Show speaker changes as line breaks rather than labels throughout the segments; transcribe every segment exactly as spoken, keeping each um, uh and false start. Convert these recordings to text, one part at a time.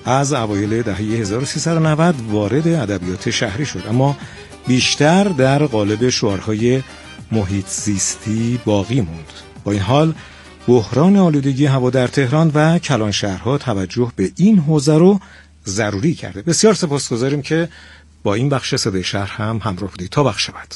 از اوایل دهه هزار و سیصد و نود وارد ادبیات شهری شد، اما بیشتر در قالب شعارهای محیط زیستی باقی موند. با این حال بحران آلودگی هوا در تهران و کلان شهرها توجه به این حوزه رو ضروری کرده. بسیار سپاسگزاریم که با این بخش صدای شهر هم همراه بودید. تا بخش بعد.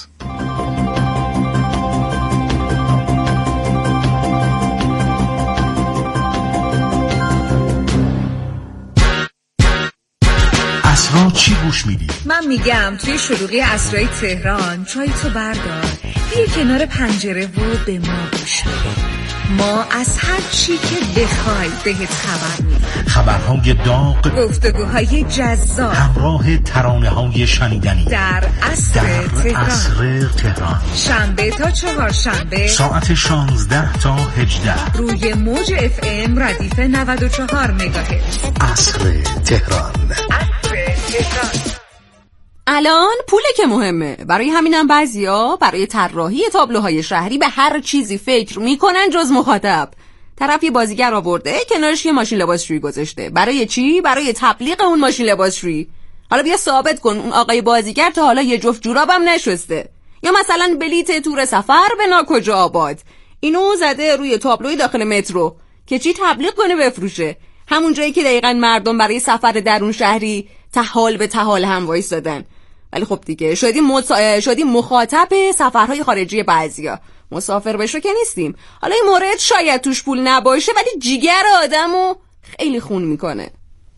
اسرا چی گوش میدی؟
من میگم توی شلوغی اسرای تهران چای تو بردار، بیا کنار پنجره و به ما گوش بده. ما از هر چی که بخوای بهت خبر میدیم.
خبرهای داغ،
گفتگوهای جذاب،
همراه ترانه‌های شنیدنی
در عصر تهران.
عصر تهران
شنبه تا چهارشنبه
ساعت شانزده تا هجده
روی موج اف ام ردیف نود و چهار مگاهرتز.
عصر تهران.
عصر تهران.
الان پوله که مهمه. برای همینم بعضیا برای طراحی تابلوهای شهری به هر چیزی فکر میکنن جز مخاطب. طرف یه بازیگر آورده، کنارش یه ماشین لباسشویی گذاشته. برای چی؟ برای تبلیغ اون ماشین لباسشویی. حالا بیا ثابت کن اون آقای بازیگر تا حالا یه جفت جورابم نشسته. یا مثلا بلیت تور سفر به ناکجا آباد، اینو زده روی تابلوی داخل مترو که چی تبلیغ کنه بفروشه. همون جایی که دقیقاً مردم برای سفر درون شهری تحال به تحال هم وایسادن. ولی خب دیگه شدیم مصا... شدیم مخاطب سفرهای خارجی بعضیا. مسافر بشو که نیستیم. حالا این مورد شاید توش پول نباشه ولی جیگر آدمو خیلی خون میکنه.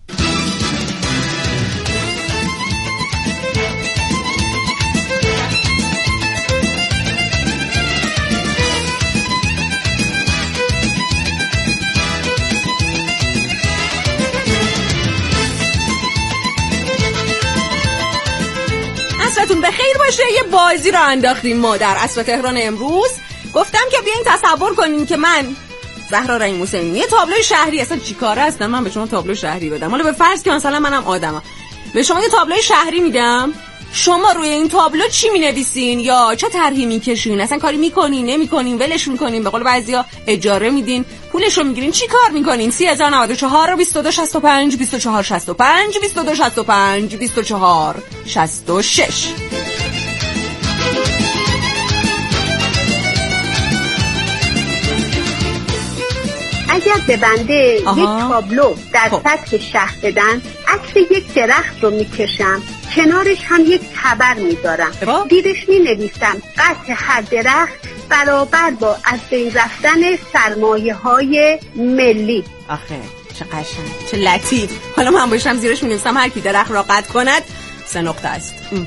عصرتون بخیر باشه. یه بازی رو انداختیم ما در عصر تهران امروز. گفتم که بیاین تصور کنین که من زهرا رحیم حسینی یه تابلو شهری، اصلا چی کاره هستم من به شما تابلو شهری بدم؟ حالا به فرض که مثلا منم آدمم، به شما یه تابلو شهری میدم، شما روی این تابلو چی مینویسین یا چه طرحی میکشین؟ اصلا کاری میکنین نمیکنین، ولش میکنین، به قول بعضیا اجاره میدین، پولش رو میگیرین، چی کار میکنین؟ سی هزار و نود و چهار بیست و دو شصت و پنج بیست و چهار شصت و پنج بیست و دو شصت و پنج بیست و چهار شصت و شش.
اگر به بنده آها. یک تابلو در خب. سطح شهر بدن، عکس یک درخت رو میکشم، کنارش هم یک خبر میذارم، دیرش مینویسم قطع هر درخت برابر با از بین رفتن سرمایه های ملی.
آخه چه قشنگ، چه لطیف. حالا من باشم زیرش مینویسم هر کی درخت را قطع کند سه نقطه است. ام.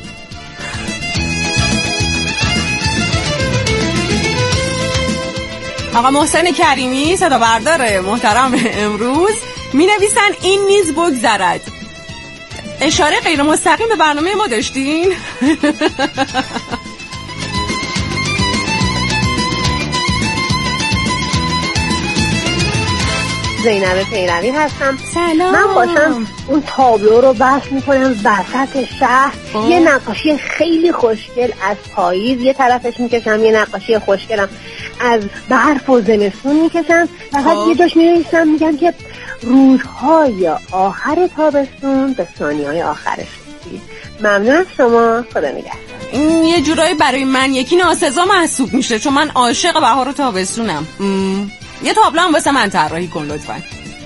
آقا محسن کریمی صدا بردار محترم امروز می نویسن این نیز بگذرد. اشاره غیر مستقیم به برنامه ما داشتین؟
زینب پیروی هستم.
سلام.
من باشم اون تابلو رو بحث میکنم وسط شهر. آه. یه نقاشی خیلی خوشگل از پاییز یه طرفش میکشم، یه نقاشی خوشگلم از برف و زمستون میکشم، فقط یه جاش می‌نویسم میگم که روزهای آخر تابستون به ثانیه‌های آخرش رسید. ممنون از شما، خدا نگهدار.
این یه جورایی برای من یکی ناسزا محسوب میشه چون من عاشق بهار و تابستونم. م... یه تابلو هم واسه من طراحی کن لطفاً.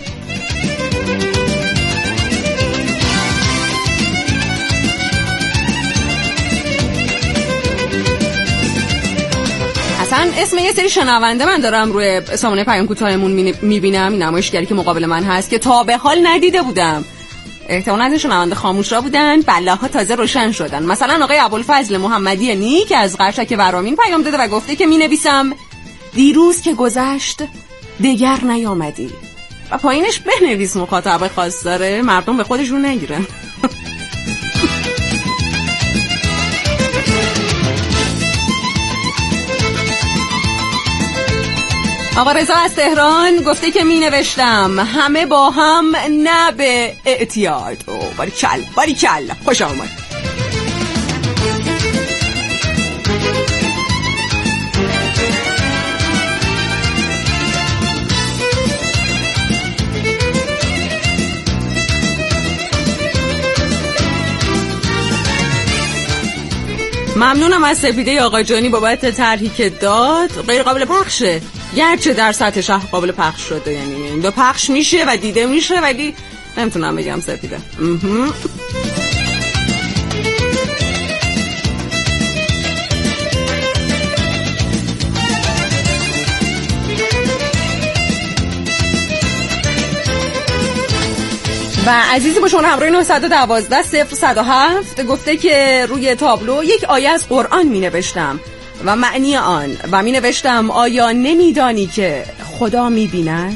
اصلا اسم یه سری شنونده من دارم روی سامانه پیام کوتاهمون میبینم، این نمایشگری که مقابل من هست که تا به حال ندیده بودم. احتمالاً از شنونده خاموشا بودن، بلاها تازه روشن شدن. مثلا آقای ابوالفضل محمدی نیک از قشک ورامین پیام داده و گفته که مینویسم دیروز که گذشت دیگر نیامدی، و پایینش بنویس مخاطب خاص داره، مردم به خودشون نگیرن. آقا رضا از تهران گفته که می نوشتم همه با هم نه به اعتیاد. او باری کل باری کل خوش آمد. ممنونم از سپیده آقا جانی بابت طرحی که داد. غیر قابل پخشه، گرچه در سطح شهر قابل پخش شده، یعنی این دو پخش میشه و دیده میشه، ولی نمیتونم بگم سپیده. و عزیزی با شما همراه نه یک دو صفر صد و هفت گفته که روی تابلو یک آیه از قرآن می نوشتم و معنی آن و می نوشتم آیا نمیدانی که خدا می بیند؟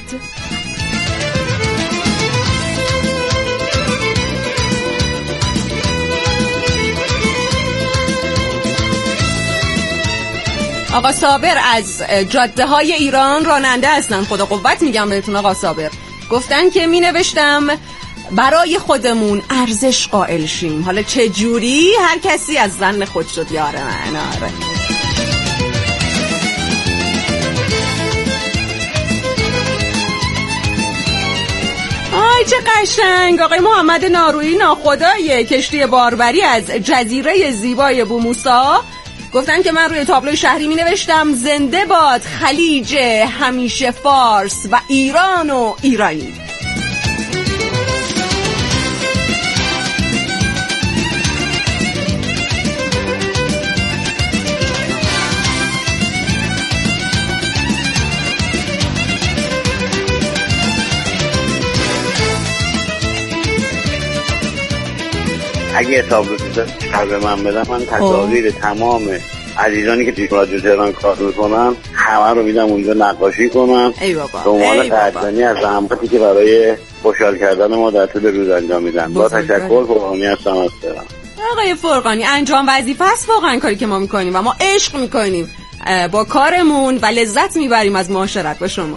آقا صابر از جاده های ایران راننده هستن، خدا قوت میگم بهتون آقا صابر. گفتن که می نوشتم برای خودمون ارزش قائل شیم. حالا چه جوری؟ هر کسی از زن خود شد یاره من. آره آی چه قشنگ. آقای محمد نارویی ناخدای کشتی باربری از جزیره زیبای بوموسا گفتن که من روی تابلوی شهری می نوشتم زنده باد خلیج همیشه فارس و ایران و ایرانی.
اگه تابلو شهر به من بدم، من تصاویر تمام عزیزانی که توی رادیو تهران کار میکنن همه رو میدم اونجا نقاشی کنم.
ای بابا
دنبال قدردانی از زحماتی که برای خوشحال کردن ما در طول روز انجام میدن. با تشکر، فرقانی هستم از تهران.
آقای فرقانی، انجام وظیفه است واقعا کاری که ما میکنیم و ما عشق میکنیم با کارمون و لذت میبریم از معاشرت با شما.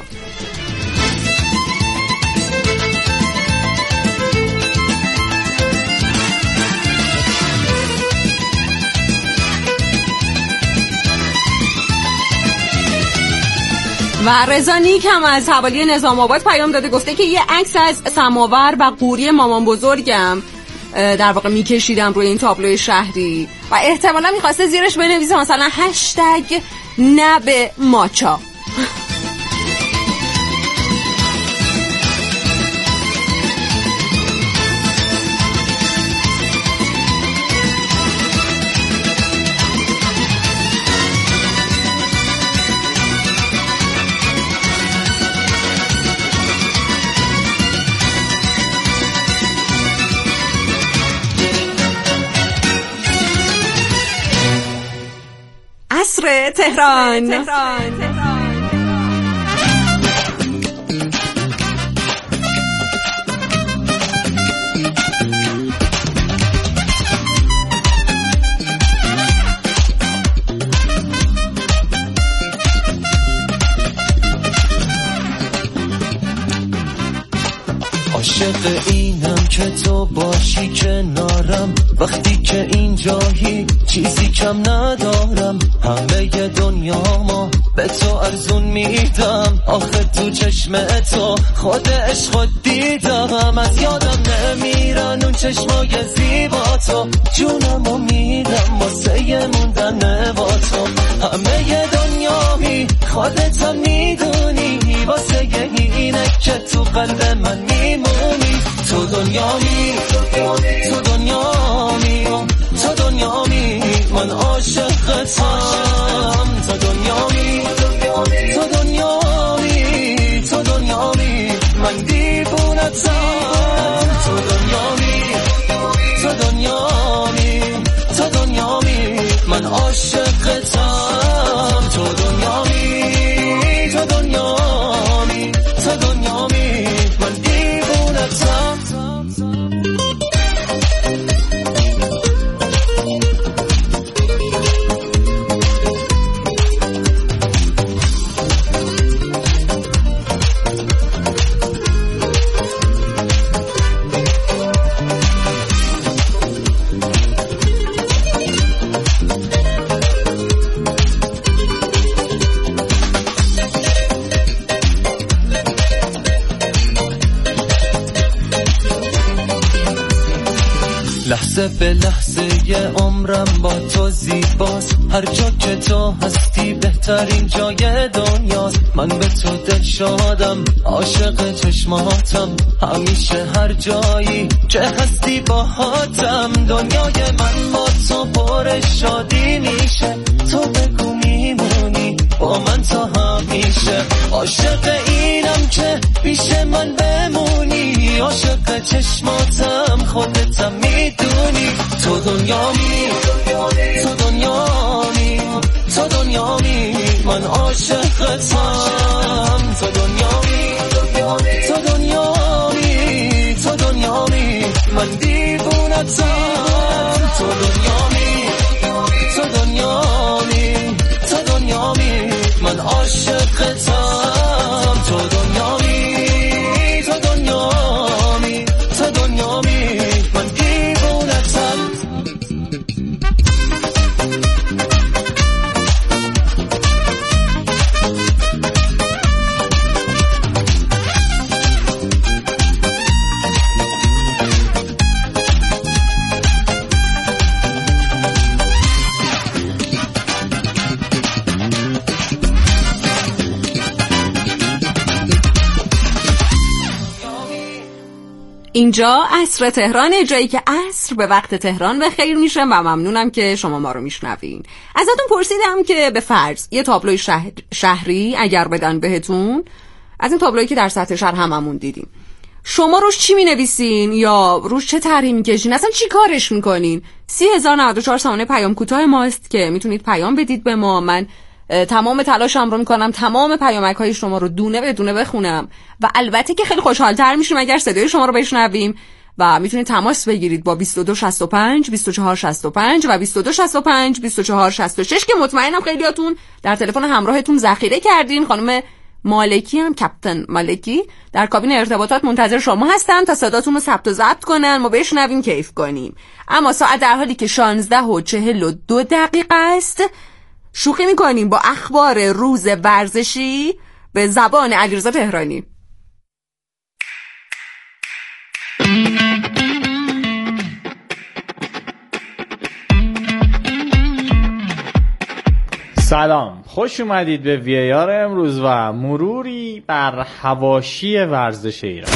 و رضا نیک هم از حوالی نظام آباد پیام داده، گفته که یه عکس از سماور و قوری مامان بزرگم در واقع میکشیدم روی این تابلوی شهری و احتمالا میخواسته زیرش بنویسه مثلا هشتگ نه به ماچا. عصر تهران, تهران. تهران.
عاشق اینم که تو باشی کنارم، وقتی که اینجایی چیزی کم ندارم، همه دنیا ما به تو ارزون میدم، آخه تو چشم تو خود عشق دیدم، از یادم نمیرن اون چشمای زیبا تو، جونمو میدم واسه موندن با تو، همه دنیا می خودت هم میدونی، واسه اینه که تو قلب من میمونی، تو دنیا می تو دنیا می تو دنیا می من عاشقتم، تو دنیا می تو دنیا می تو دنیا می من دیوونتم، تو دنیا می تو دنیا می تو دنیا می من عاشقتم، تو دنیا می تو دنیا می تو دنیا می من دیوونتم. لحظه به لحظه یه عمرم با تو زیباست، هر جا که تو هستی بهترین جای دنیاست. من به تو دل شادم، عاشق چشماتم، همیشه هر جایی که هستی باهاتم. دنیای من با تو پر شادی میشه، تو بگو میمونی با من تا همیشه. عاشق اینم که پیش من بمونی، عاشق چشماتم، خودتم میدونی. تو دنیامی، تو دنیامی، تو دنیامی، من عاشقتم. تو دنیامی، تو دنیامی، تو دنیامی، من دیوونتم. تو دنیامی، تو دنیامی، تو دنیامی، من عاشقتم. تو دنیامی، تو دنیامی، تو دنیامی، من دیوونتم.
اینجا عصر تهران، جایی که عصر به وقت تهران به خیر میشه و ممنونم که شما ما رو میشنوین. ازتون پرسیدم که به فرض یه تابلوی شهر... شهری اگر بدن بهتون، از این تابلویی که در سطح شهر هممون دیدیم، شما روش چی مینویسین یا روش چه طرحی میکشین؟ اصلا چی کارش میکنین؟ سی هزار و نود و چهار ثانیه پیام کوتاه ماست که میتونید پیام بدید به ما. من تمام تلاشم رو میکنم تمام پیامک های شما رو دونه به دونه بخونم و البته که خیلی خوشحال‌تر میشیم اگر صدای شما رو بشنویم و میتونید تماس بگیرید با بیست و دو شصت و پنج بیست و چهار شصت و پنج و بیست و دو شصت و پنج بیست و چهار شصت و شش که مطمئنم خیلیاتون در تلفن همراهتون ذخیره کردین. خانم مالکی هم، کاپیتان مالکی، در کابین ارتباطات منتظر شما هستن تا صداتون رو ثبت و ضبط کنن، ما بشنویم، کیف کنیم. اما ساعت در حالی که شانزده و چهل و دو دقیقه است شوخی میکنیم با اخبار روز ورزشی به زبان علیرضا تهرانی.
سلام، خوش اومدید به وی ای آر امروز و مروری بر حواشی ورزش ایران.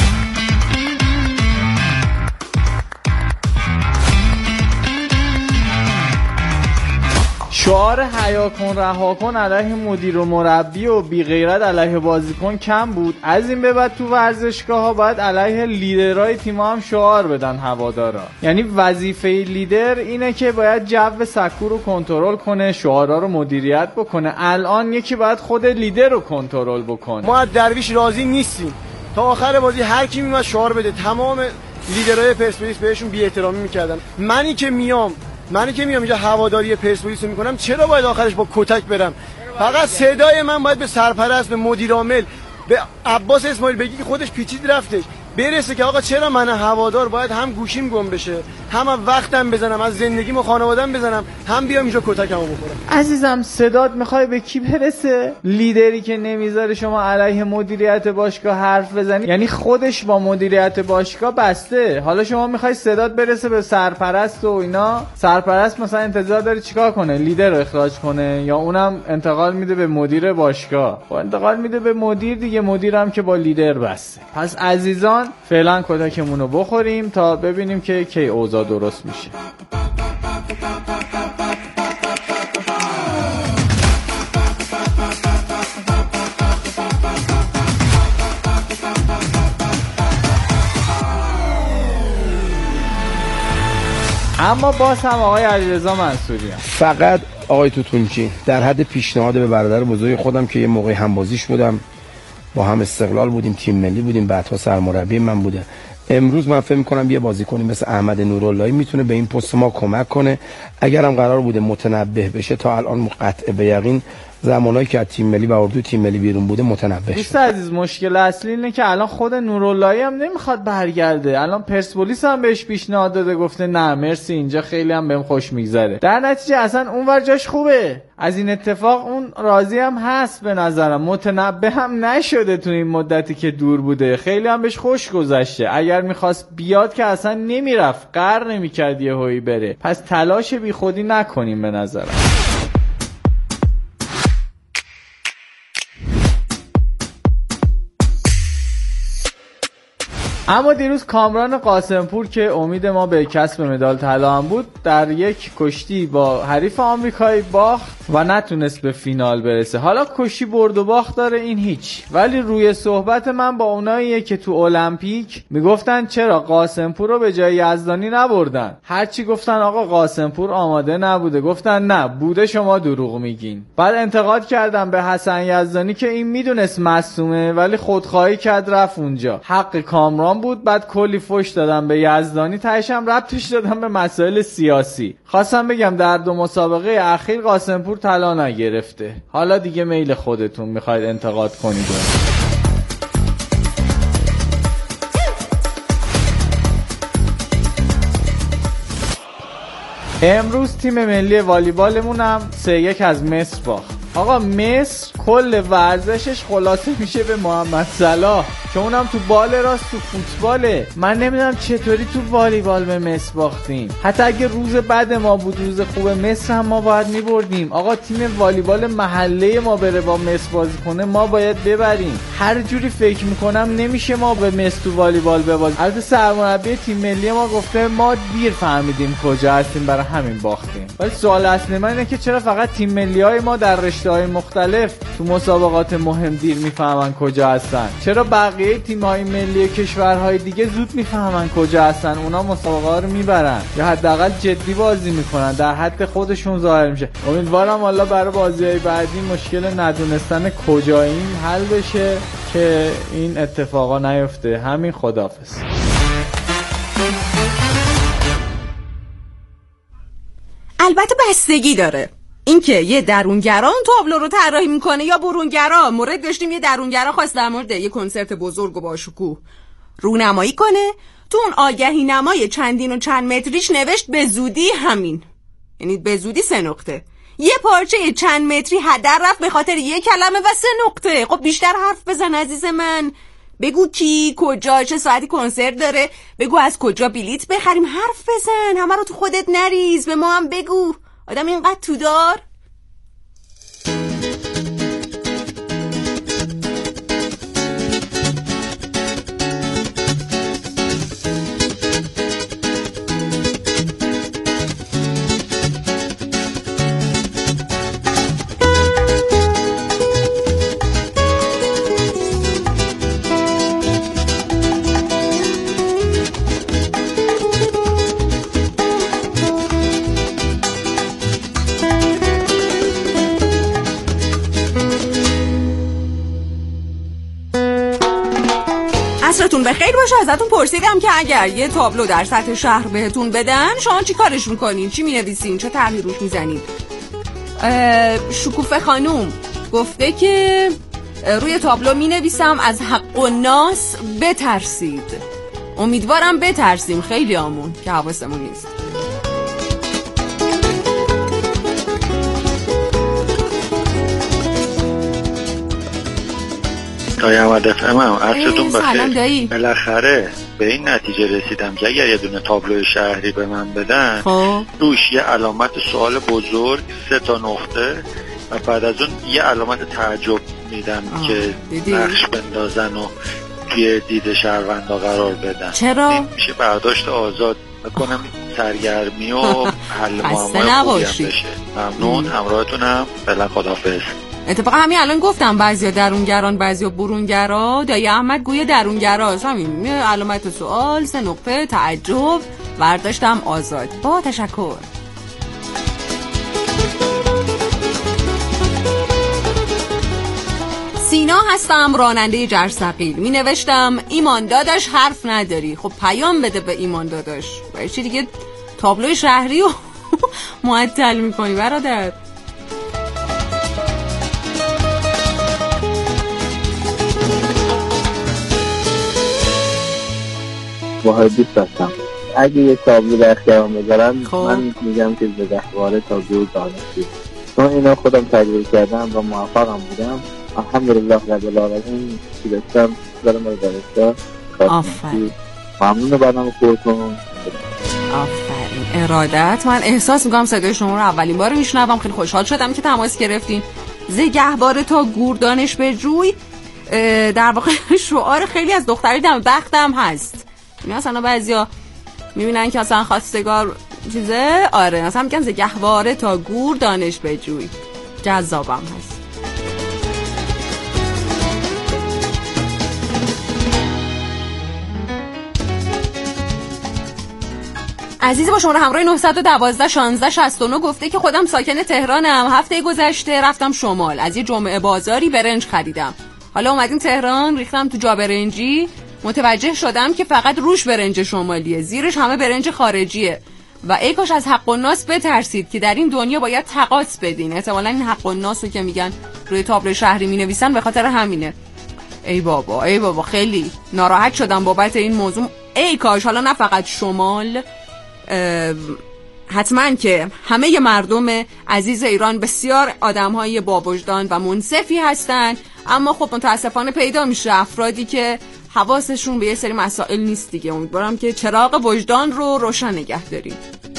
شعار حیا کن رها کن علیه مدیر و مربی و بی غیرت علیه بازیکن کم بود. از این به بعد تو ورزشگاه ها باید علیه لیدرهای تیم هم شعار بدن هوادارا. یعنی وظیفه لیدر اینه که باید جو سکو رو کنترل کنه، شعارها رو مدیریت بکنه. الان یکی باید خود لیدر رو کنترل بکنه.
ما از درویش راضی نیستیم. تا آخر بازی هر کی میومد شعار بده، تمام لیدرهای پرسپولیس بهشون بی احترامی میکردن. منی که میام منی که میام اینجا هواداری پرسپولیس رو میکنم، چرا باید آخرش با کتک برم؟ فقط صدای من باید به سرپرست، به مدیر عامل، به عباس اسماعیل بگی که خودش پیچید رفتش برسه که آقا چرا من هوادار باید هم گوشیم گم بشه، هم وقتم بزنم، از زندگیم و خانواده‌ام بزنم، هم بیام اینجا کتکمو بخورم.
عزیزم صدات میخوای به کی برسه؟ لیدری که نمیذاره شما علیه مدیریت باشگاه حرف بزنی، یعنی خودش با مدیریت باشگاه بسته. حالا شما میخوای صدات برسه به سرپرست و اینا، سرپرست مثلا انتظار داره چیکار کنه؟ لیدر رو اخراج کنه یا اونم انتقال میده به مدیر باشگاه؟ و انتقال میده به مدیر دیگه، مدیرم که با لیدر بسته. پس عزیزان فعلا کتکمون رو بخوریم تا ببینیم که کی اوضاع درست میشه. اما باز هم آقای علیرضا منصوری هم.
فقط آقای توتونچی در حد پیشنهاد به برادر بزرگ خودم که یه موقع همبازیش بودم، با هم استقلال بودیم، تیم ملی بودیم، بعدها سرمربی من بوده. امروز من فکر می‌کنم یه بازیکنی مثل احمد نوراللهی میتونه به این پست ما کمک کنه. اگرم قرار بوده متنبه بشه، تا الان قطع به یقین زمانایی که از تیم ملی و اردو تیم ملی بیرون بوده متنبه.
دوست عزیز مشکل اصلی اینه که الان خود نوراللهی هم نمیخواد برگرده. الان پرسپولیس هم بهش پیشنهاد داده، گفته نه مرسی اینجا خیلی هم بهم خوش میگذره. در نتیجه اصلا اونور جاش خوبه. از این اتفاق اون راضی هم هست به نظرم، متنبه هم نشده تو این مدتی که دور بوده، خیلی هم بهش خوش گذشته. اگر میخواست بیاد که اصلا نمیرفت، قهر نمیکرد یهویی بره. پس تلاش بی خودی نکنیم به نظرم. اما دیروز کامران قاسمپور که امید ما به کسب مدال طلا هم بود، در یک کشتی با حریف آمریکایی باخت و نتونست به فینال برسه. حالا کشتی برد و باخت داره، این هیچ. ولی روی صحبت من با اوناییه که تو المپیک میگفتن چرا قاسمپور رو به جای یزدانی نبردن. هرچی گفتن آقا قاسمپور آماده نبوده، گفتن نه بوده شما دروغ میگین. بعد انتقاد کردم به حسن یزدانی که این میدونست مصدومه ولی خودخواهی کرد رفت اونجا. حق کامران بود. بعد کلی فوش دادم به یزدانی، تهشم ربطش دادم به مسائل سیاسی. خواستم بگم در دو مسابقه اخیر قاسمپور طلا نگرفته. حالا دیگه میل خودتون، میخواید انتقاد کنید. امروز تیم ملی والیبالمون هم سه یک از مصر باخت. آقا مصر کل ورزشش خلاصه میشه به محمد صلاح که اونم تو بال راست، تو فوتباله. من نمیدونم چطوری تو والیبال به مصر باختیم. حتی اگه روز بعد ما بود، روز خوب مصر هم ما باید میبردیم. آقا تیم والیبال محله ما بره با مصر بازی کنه، ما باید ببریم. هر جوری فکر میکنم نمیشه ما به مصر تو والیبال ببازیم. البته سرمربی تیم ملی ما گفته ما دیر فهمیدیم کجا هستیم، برای همین باختیم. ولی سوال اصلی من اینه که چرا فقط تیم ملی‌های ما در رشته‌های مختلف تو مسابقات مهم دیر میفهمن کجا هستن؟ چرا بقیه تیم‌های ملی کشورهای دیگه زود میفهمن کجا هستن، اونا مسابقات رو میبرن یا حداقل جدی بازی میکنن، در حد خودشون ظاهر میشه. امیدوارم الله برای بازی‌های بعدی مشکل ندونستن کجاییم حل بشه که این اتفاقا نیفته. همین، خداحافظ.
البته بستگی داره اینکه یه درونگران تابلو رو طراحی میکنه یا برونگرا. مورد داشتیم یه درونگرا خواست در مورد یه کنسرت بزرگ و با شکوه رونمایی کنه، تو اون آگهی نمای چندین و چند متریش نوشت به زودی همین، یعنی به زودی سه نقطه. یه پارچه چند متری هدر رفت به خاطر یه کلمه و سه نقطه. خب بیشتر حرف بزن عزیز من، بگو کی، کجا، چه ساعتی کنسرت داره، بگو از کجا بلیت بخریم، حرف بزن، همه رو تو خودت نریز، به ما هم بگو. آدم اینقدر تو دار. عصرتون بخیر باشه. ازتون پرسیدم که اگر یه تابلو در سطح شهر بهتون بدن شما چی کارش میکنین؟ چی مینویسین؟ چه طرحی روش میزنین؟ شکوفه خانوم گفته که روی تابلو مینویسم از حق و ناس بترسید. امیدوارم بترسیم خیلی آمون که حواسمون نیست.
دایی احمد افهم هم عرضتون بخیر. بالاخره به این نتیجه رسیدم که اگر یه دونه تابلو شهری به من بدن
خواه.
روش یه علامت سوال بزرگ، سه تا نقطه و بعد از اون یه علامت تعجب میدن آه. که دیدی؟ نقش بندازن و توی دید شهروندا قرار بدن.
چرا؟
این میشه برداشت آزاد بکنم سرگرمی و حل معمای خوبی هم بشه. ممنون، همراهتونم. فعلا خداحافظ.
اتفاقا همین الان گفتم بعضیا درونگران بعضیا برونگرا. دایی احمد گویا درونگراست. همین علامت سوال، سه نقطه، تعجب، برداشتم آزاد. با تشکر. سینا هستم، راننده جرثقیل. می نوشتم ایمان داداش حرف نداری. خب پیام بده به ایمان داداش. برای چی دیگه تابلوی شهری رو معطل میکنی برادر؟
واحدیست هستم. اگه یه تابلو در اختیارم بذارن من میگم که زگهواره تا گور دانشجو، چون اینا خودم تجربه کردم و موفقم بودم. الحمدلله رب العالمین که داشتم دارم رو دانشگاه.
آفرین.
ممنون برنامه خودتون.
آفرین. ارادت. من احساس میکنم صدای شما رو اولین بار میشنوم. خیلی خوشحال شدم که تماس گرفتین. زگهواره تا گور دانش بجوی در واقع شعار خیلی از دختری دم بختم هست. مثلا بعضیا میبینن که اصلا خواستگار چیزه، آره مثلا میگن زگهواره تا گور دانش بجوی. جذابم هست. عزیز با شماره همراه نه یک دو شانزده شصت و نه گفته که خودم ساکن تهرانم. هفته گذشته رفتم شمال، از یه جمعه بازاری برنج خریدم. حالا اومدیم تهران، ریختم تو جا برنجی، متوجه شدم که فقط روش برنج شمالیه، زیرش همه برنج خارجیه. و ای کاش از حق و ناس بترسید که در این دنیا باید تقاطع بدین. احتمالاً این حق و ناسو که میگن روی تابلو شهری مینویسن به خاطر همینه. ای بابا ای بابا خیلی ناراحت شدم بابت این موضوع. ای کاش حالا نه فقط شمال، حتما که همه مردم عزیز ایران بسیار آدم‌های با وجدان و منصفی هستن، اما خب متاسفانه پیدا میشه افرادی که حواسشون به یه سری مسائل نیست دیگه. امیدوارم که چراغ وجدان رو روشن نگه داریم.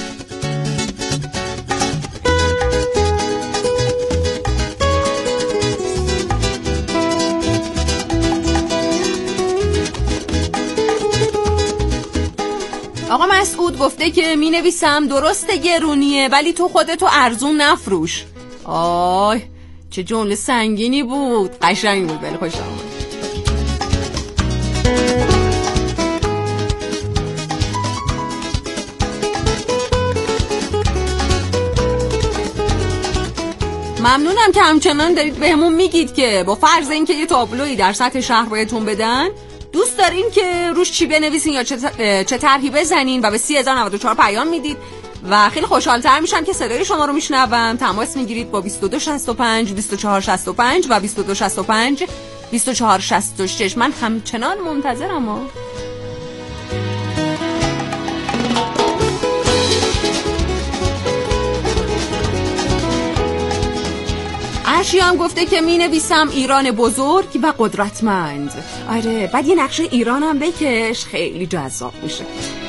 آقا مسعود گفته که می نویسم درسته گرونیه ولی تو خودتو ارزون نفروش. آی چه جمله سنگینی بود، قشنگ بود، ولی خوشم بود. ممنونم که همچنان دارید بهمون میگید که با فرض اینکه یه تابلویی در سطح شهر بهتون بدن، دوست دارین که روش چی بنویسین یا چه چه طرحی بزنین و به سی هزار و نود و چهار پیام میدید و خیلی خوشحال‌تر میشم که صدای شما رو میشنوم. تماس میگیرید با بیست و دو شصت و پنج بیست و چهار شصت و پنج و بیست و دو شصت و پنج بیست و چهار شصت و شش. من همچنان منتظرم. ها ارشی هم گفته که می نویسم ایران بزرگ و قدرتمند. آره بعد یه نقشه ایران هم بکش، خیلی جذاب میشه.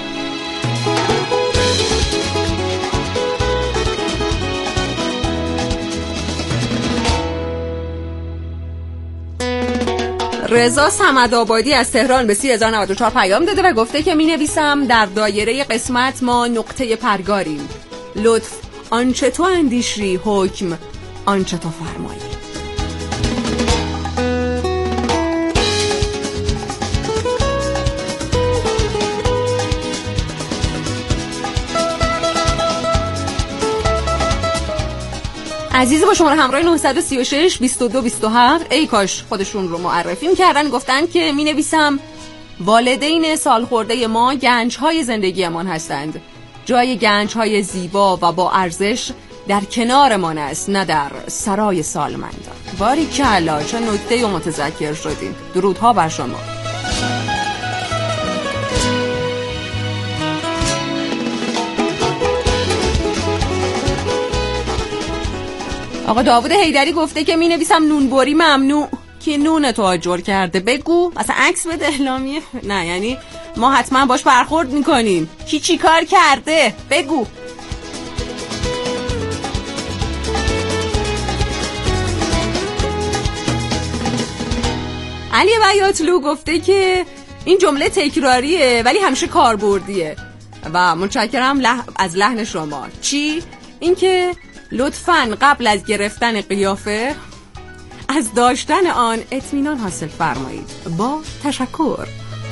رضا صمدآبادی از تهران به سی هزار و نود و چهار پیام داده و گفته که می نویسم در دایره قسمت ما نقطه پرگاریم. لطف آنچه تو اندیشی حکم آنچه تو فرمایی. عزیز با شماره همراه نه سه شش بیست و دو بیست و هفت ای کاش خودشون رو معرفی می‌کردن. گفتن که می نویسم والدین سالخورده ما گنج‌های زندگیمان هستند. جای گنج‌های زیبا و با ارزش در کنارمان است، نه در سرای سالمندان. باریکلا، چه نکته و متذکر شدین. درودها بر شما. آقا داوود حیدری گفته که می نویسم نونبری ممنوع. کی نون تو آجر کرده بگو، مثلا عکس بده اعلامیه. نه یعنی ما حتما باش برخورد میکنیم. کی چی کار کرده بگو. علی بیاتلو گفته که این جمله تکراریه ولی همیشه کاربردیه و متشکرم لح... از لحن شما. چی؟ اینکه لطفاً قبل از گرفتن قیافه از داشتن آن اطمینان حاصل فرمایید. با تشکر.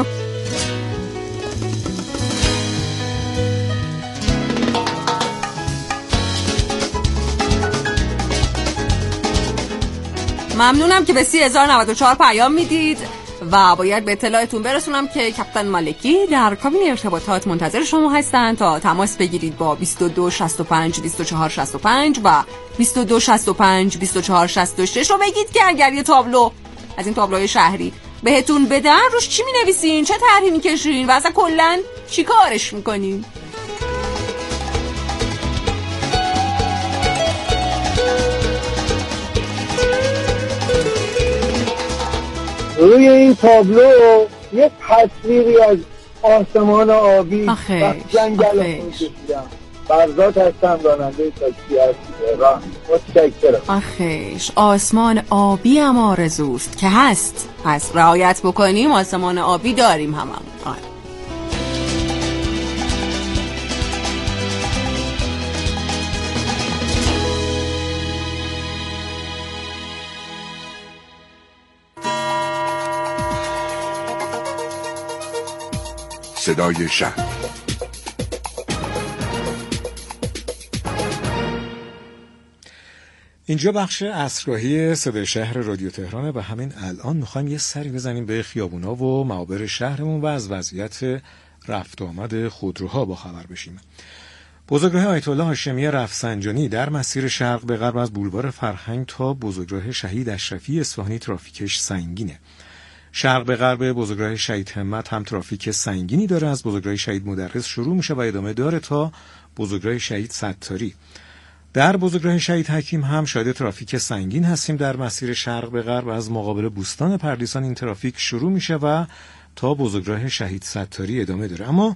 ممنونم که به سی هزار و نود و چهار پیام میدید و باید به اطلاعتون برسونم که کاپیتان مالکی در کابین ارتباطات منتظر شما هستن تا تماس بگیرید با بیست و دو شصت و پنج بیست و چهار شصت و پنج و بیست و دو شصت و پنج بیست و چهار شصت و شش رو بگید که اگر یه تابلو از این تابلوهای شهری بهتون بدن روش چی می نویسین؟ چه طرحی میکشین؟ و اصلا کلن چی کارش میکنین؟
روی این تابلو یه تصویری از آسمان آبی و جنگل کشیدم. فرزاد هستم، راننده تاکسی از تهران. متشکرم.
آخیش آسمان آبی هم آرزوست که هست، پس رعایت بکنیم. آسمان آبی داریم هممون. آه.
صدای شهر.
اینجا بخش عصرگاهی صدای شهر رادیو تهرانه و همین الان میخوایم یه سری بزنیم به خیابونا و معابر شهرمون و از وضعیت رفت و آمد خودروها با خبر بشیم. بزرگراه آیت الله هاشمی رفسنجانی در مسیر شرق به غرب از بولوار فرهنگ تا بزرگراه شهید اشرفی اصفهانی ترافیکش سنگینه. شرق به غرب بزرگراه شهید همت هم ترافیک سنگینی داره، از بزرگراه شهید مدرس شروع میشه و ادامه داره تا بزرگراه شهید ستاری. در بزرگراه شهید حکیم هم شاهد ترافیک سنگین هستیم در مسیر شرق به غرب، از مقابل بوستان پردیسان این ترافیک شروع میشه و تا بزرگراه شهید ستاری ادامه داره. اما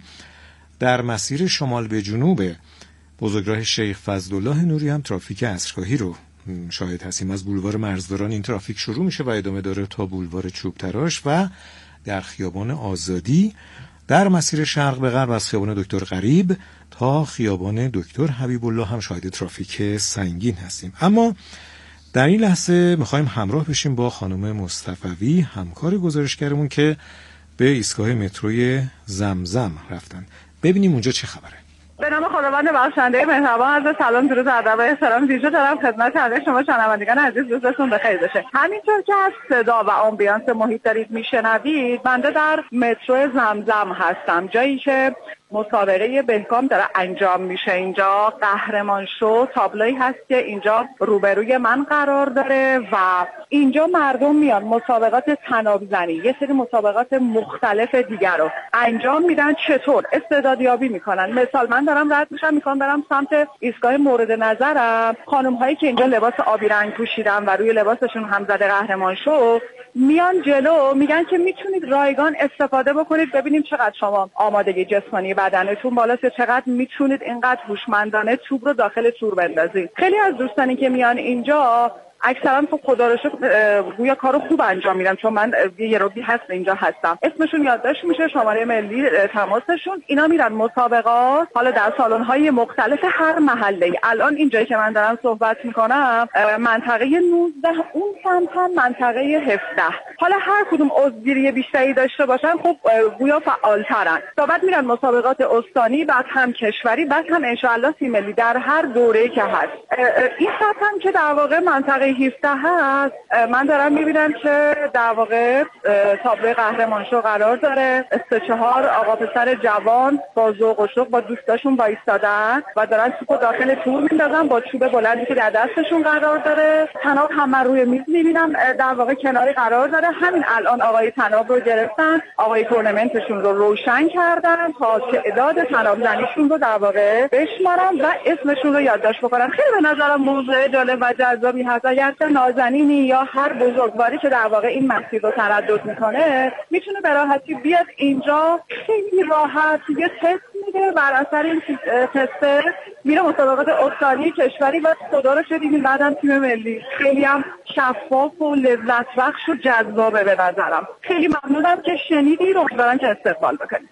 در مسیر شمال به جنوب بزرگراه شیخ فضلالله نوری هم ترافیک عصرگاهی رو شاهد هستیم. از بولوار مرزداران این ترافیک شروع میشه و ادامه داره تا بولوار چوب تراش و در خیابان آزادی در مسیر شرق به غرب از خیابان دکتر غریب تا خیابان دکتر حبیب الله هم شاهد ترافیک سنگین هستیم. اما در این لحظه میخوایم همراه بشیم با خانم مصطفوی، همکار گزارشگرمون که به ایستگاه متروی زمزم رفتن. ببینیم اونجا چه خبره.
به نام خداوند بخشنده مهربان، عرض سلام، درود، ادب و احترام ویژه دارم خدمت همه شما شنوندگان عزیز. روزتون بخیر باشه. همینطور که از صدا و آمبیانس محیط دارید میشنوید، بنده در مترو زمزم هستم، جایی که مسابقه بهکام داره انجام میشه. اینجا قهرمان شو تابلویی هست که اینجا روبروی من قرار داره و اینجا مردم میان مسابقات طناب زنی، یه سری مسابقات مختلف دیگر رو انجام میدن. چطور استعدادیابی میکنن؟ مثال من دارم رد میشم، میخوام برم سمت ایستگاه مورد نظرم، خانم هایی که اینجا لباس آبی رنگ پوشیدن و روی لباسشون هم زده قهرمان شو میان جلو، میگن که میتونید رایگان استفاده بکنید، ببینیم چقدر شما آمادگی جسمانی بدنتون بالاست، چقدر میتونید اینقدر هوشمندانه توپ رو داخل تور بندازید. خیلی از دوستانی که میان اینجا اکثرا خب خدا رو شکر گویا کارو خوب انجام میدن، چون من یه روبی هست اینجا هستم، اسمشون یادداشت میشه، شماره ملی تماسشون، اینا میرن مسابقات حالا در سالن‌های مختلف هر محله. الان اینجایی که من دارم صحبت میکنم منطقه نوزده، اون سمت هم منطقه هفده. حالا هر کدوم عضوگیری بیشتری داشته باشن خب گویا فعالترن. بعد میرن مسابقات استانی، بعد هم کشوری، بعد هم ان شاءالله تیم ملی در هر دوره‌ای که هست. این سمت هم که در واقع منطقه هفده هست، من دارم میبینم که در واقع تابلو قهرمان شو قرار داره. سه چهار آقا پسر جوان با ذوق و شوق با دوستاشون وایسادن و دارن توپو داخل تور میندازن با چوب بلندی که در دستشون قرار داره. طناب هم من روی میز میبینم در واقع کناری قرار داره. همین الان آقای طناب رو گرفتن، آقای تورنمنتشون رو روشن کردن تا تعداد طناب زنیشون رو در واقع بشمارن و اسمشون رو یادداشت بکنن. خیلی به نظرم موضوع جالب و جذابی هست. اگر نازنینی یا هر بزرگواری که در واقع این مسیر رو تردد میکنه میتونه به راحتی بیاد اینجا، خیلی راحت یه تست میده، بر اثر این تست میره مسابقات استانی، کشوری و خدا رو شدیدیم بعدم تیم ملی. خیلی هم شفاف و لذت بخش و جذابه به نظرم. خیلی ممنونم که شنیدی، رو امیدوارم که استقبال بکنید.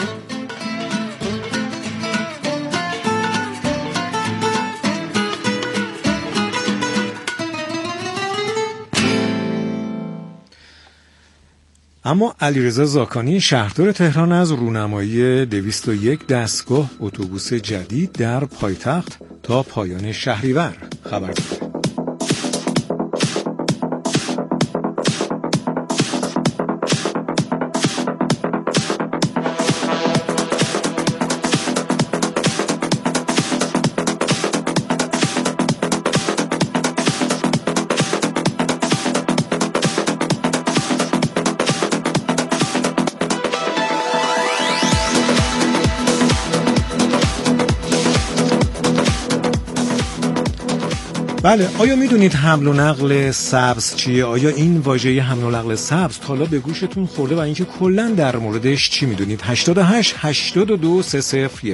اما علیرضا زاکانی شهردار تهران از رونمایی دویست و یک دستگاه اتوبوس جدید در پایتخت تا پایان شهریور خبر داد. بله، آیا میدونید حمل و نقل سبز چیه؟ آیا این واژه حمل و نقل سبز تا حالا به گوشتون خورده و اینکه کلا در موردش چی میدونید؟ هشتاد و هشت هشتاد و دو سه صفر